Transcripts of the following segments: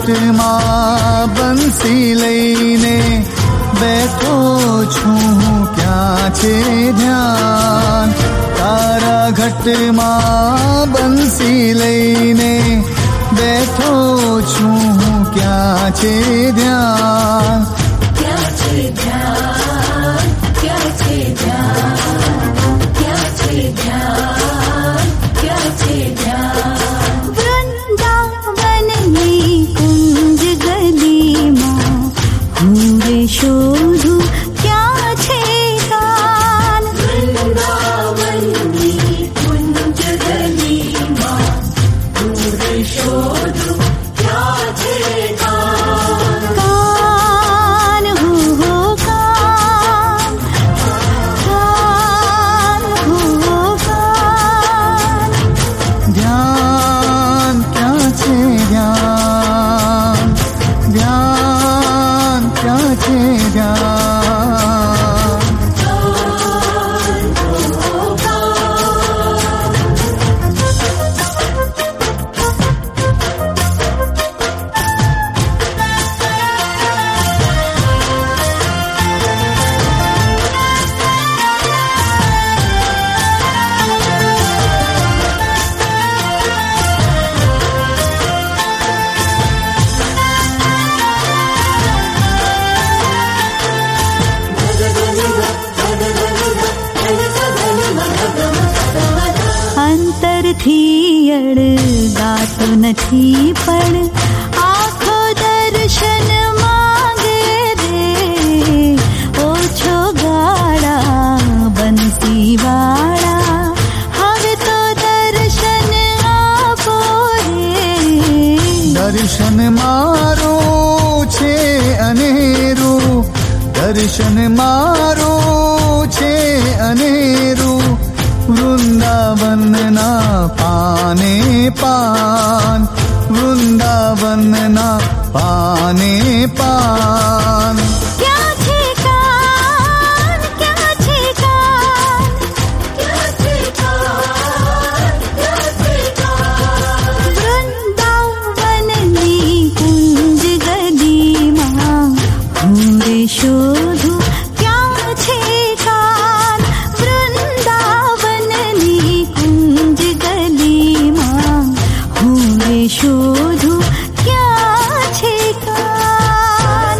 ઘાટમાં બંસી લઈને બેઠો છું, ક્યાં છે ધ્યાન? તારા ઘાટમાં બંસી લઈને બેઠો છું, ક્યાં છે ધ્યાન? ક્યાં છે ધ્યાન? ક્યાં છે ધ્યાન? ક્યાં છે ધ્યાન? ક્યાં છે ધ્યાન? વૃંદાવનની કુંજ ગલીમાં હું રે શોધું, ક્યાં છે કાન? વૃંદાવનની કુંજ ગલીમાં હું રે શોધું, ક્યાં છે કાન? કાન હો કાન, કાન હો કાન. ધ્યાન ક્યાં છે ધ્યાન? ધ્યાન ક્યાં છે ધ્યાન? અંતરથી અડગાતો નથી પણ આખો દર્શન માંગે રે. ઓછો ગાળા બંસી વાળા, હવે તો દર્શન આપો રે. દર્શન મારું છે અનેરું, દર્શન મારું છે અનેરું, વૃંદાવનના પાને પાન, વૃંદાવનના પાને પાન. ક્યાં છે કાન? ક્યાં છે કાન? ક્યાં છે કાન? ક્યાં છે કાન? વૃંદાવનની કુંજ ગલીમાં હું રે શોધું, ક્યાં છે કાન? વૃંદાવનની કુંજ ગલીમાં હું રે શોધું, ક્યાં છે કાન?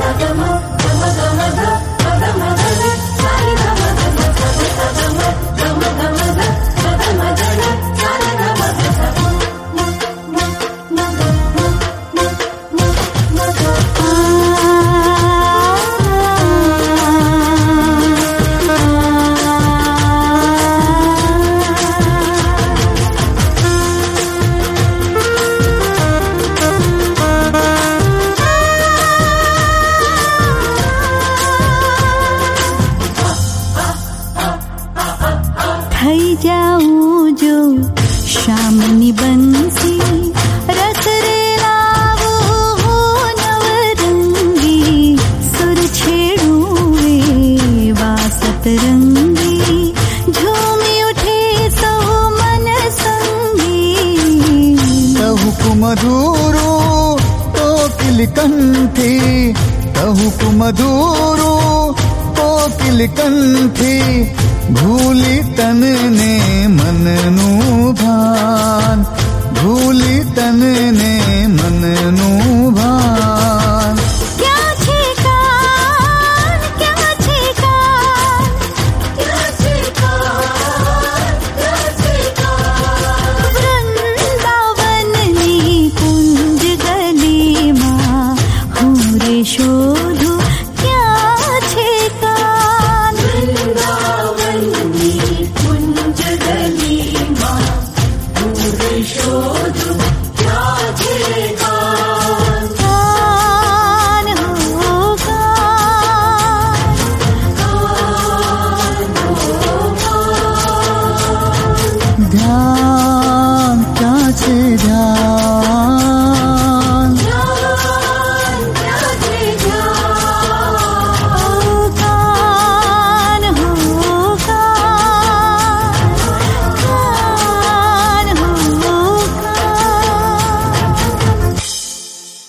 થઈ જાઉં જો શામની બંસી, રસ રે લાવું હું નવરંગી, સુર છેડું એવા સતરંગી, ઝૂમી ઉઠે સૌ મન સંગી. કહું કુમધુરું કોકિલ કંઠી, કહું કુમધુરું કોકિલ કંઠી, ભૂલી તનને મનનું ભાન, ભૂલી તનને મનનું ભાન.